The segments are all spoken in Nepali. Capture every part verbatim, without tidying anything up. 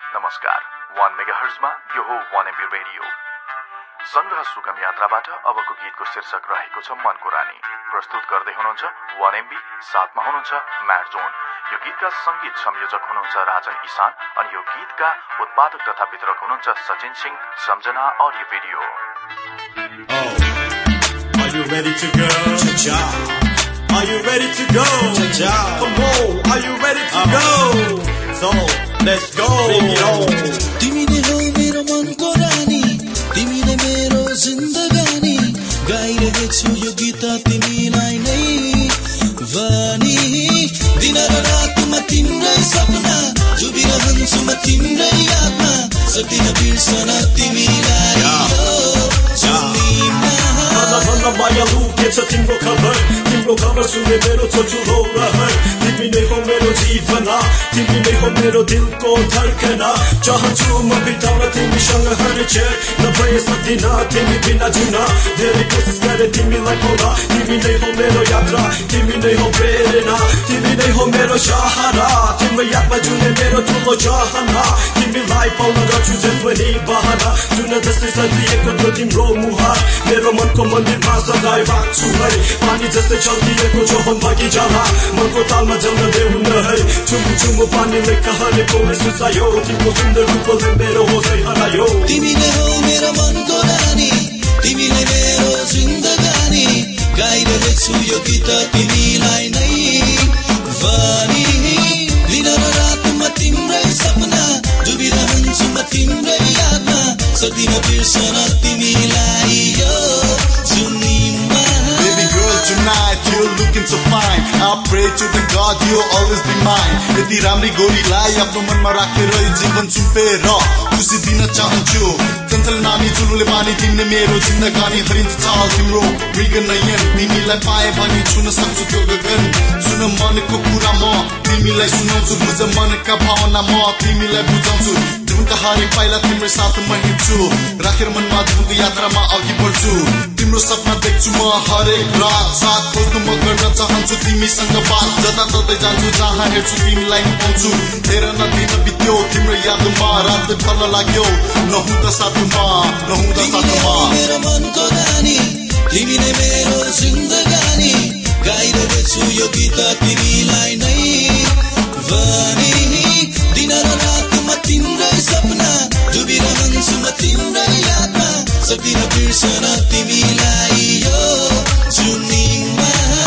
नमस्कार, वन मेगाहर्जमा यो हो वन एमबी रेडियो। संग्रह सुगम यात्राबाट अबको गीतको शीर्षक रहेको छ मनको रानी। प्रस्तुत गर्दै हुनुहुन्छ वन एमबी, साथमा हुनुहुन्छ म्याट जोन। यो गीतका संगीत संयोजक हुनुहुन्छ राजन इसान अनि यो गीतका उत्पादक तथा वितरक हुनुहुन्छ Sachin Singh, Samjhana audio video. Oh, are you ready to go? Cha-cha. Are you ready to go? Cha-cha. Come on, are you ready to uh. go? So, let's go. Bring it on. तिमीले हो मेरो मनको रानी, तिमीले मेरो जिन्दगानी, गाइरहेछु यो गीत तिमीलाई नै वानी। दिन र रातमा तिम्रै सपना, डुबिरहन्छु म तिम्रै यादमा, सक्दिन बिर्सन तिमीलाई मायालु के छ तिम्रो खबर, तिम्रो खबर सुने मेरो छोटो रहर। तिमी नै हो मेरो जीवना, तिमी नै हो मेरो दिलको धड्कना। चाहन्छु म बिताउन तिमीसँग हर क्षण, नभए सक्दिन तिमी बिना जिउन। धेरै कोसिस गरे तिमीलाई पाउन, तिमी नै हो मेरो यात्रा, तिमी नै हो प्रेरणा, तिमी नै हो मेरो सहारा। तिम्रो यादमा जुने मेरो ठुलो चाहना, तिमीलाई पाउन गर्छु जे पनि बहाना। जुन जस्तै सजिएको थियो तिम्रो मुहार, मेरो मनको मन्दिरमा सजाय राख्छु है। पानी जस्तै चल्दिएको छ हम बगैँचामा, मनको तालमा जम्न देऊ न है। चुमु चुमु पानीले कहलेको सुसायो, तिम्रो सुन्दर रूपले मेरो होसै हरायो। तिमीले हो मेरो मनको रानी, तिमीले मेरो जिन्दगानी, गाइरहेछु यो गीत तिमीलाई नै वानी। दिन र रातमा तिम्रै सपना, डुबिरहन्छु म तिम्रै यादमा, सक्दिन बिर्सन तिमीलाई यो जुनीमा। Baby girl, tonight you're looking so fine. I pray to the God you'll always be mine. यति राम्री गोरीलाई आफ्नो मनमा राखेर जीवन सुम्पेर खुसी दिन चाहन्छु। चञ्चल नानी चुलुले पानी, तिमीले मेरो जिन्दगानी हरिन्छ चाल तिम्रो मृग नयन। तिमीलाई पाए भने छुन सक्छु त्यो गगन। सुन मनको कुरा म तिमीलाई सुनाउँछु, बुझ मनका भावना म तिमीलाई बुझाउँछु। जीवनका हरेक पाइला तिम्रो साथमा हिँड्छु, राखेर मनमा जीवनको यात्रामा अघि बढ्छु। तिम्रो सपना देख्छु म हरेक रात, साथ खोज्नु म गर्न चाहन्छु तिमीसँग बात। जता ततै जान्छु जहाँ हेर्छु तिमीलाई पाउँछु। हेर न दिन बित्यो तिम्रो यादमा, रात ढल्न लाग्यो नहुँदा साथमा, नहुँदा साथमा। मेरो मनको रानी, तिमीले मेरो जिन्दगानी, गाइरहेछु यो गीत तिमीलाई नै वानी। दिन र रातमा तिम्रै सपना, डुबिरहन्छु म तिम्रै यादमा, सक्दिन बिर्सन तिमीलाई यो जुनीमा।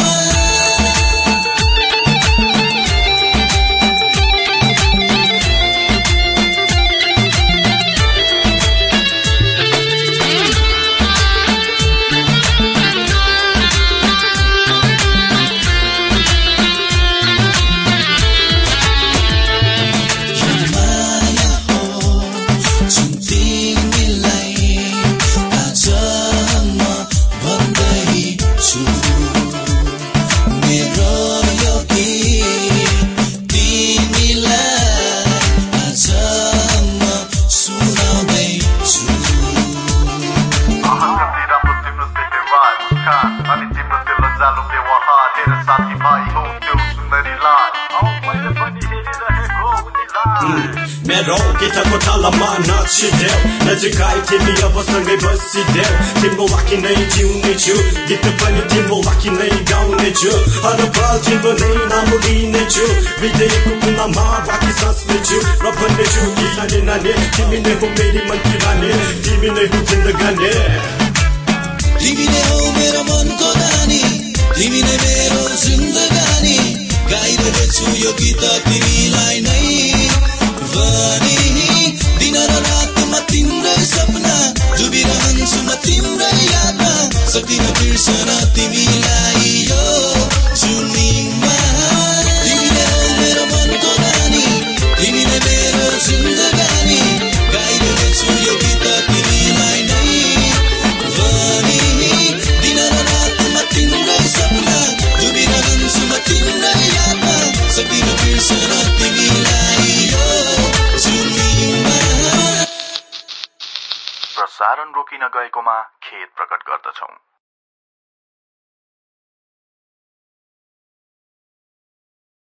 मेरो गिटारको तालमा नाचिदेऊ, नजिकै तिमी अब सँगै बसिदेऊ। तिम्रो वाकी नै जिउने छु, गीत पनि तिम्रो वाकी नै गाउने छु। हर पल तिम्रो नै नाम लिने छु, हृदयको कुनामा वाकी सास्ने छु र भन्ने छु कि नानी नानी तिमी नै हो मेरी मनकी रानी, तिमी नै हो जिन्दगानी। तिमीले हो मेरो मनको रानी, तिमीले मेरो जिन्दगानी, गाइरहेछु यो गीत तिमीलाई नै वानी। दिन र रातमा तिम्रै सपना, डुबिरहन्छु म तिम्रै यादमा, सक्दिन बिर्सन तिमीलाई यो जुनीमा। तिमीले हो मेरो मनको रानी, तिमीले मेरो जिन्दगानी, गाइरहेछु यो गीत तिमीलाई नै वानी। दिन र रातमा तिम्रै सपना, डुबिरहन्छु म तिम्रै यादमा, सक्दिन बिर्सन तिमीलाई यो जुनीमा। प्रसारण रोकिन गएकोमा खेद प्रकट गर्दछौं।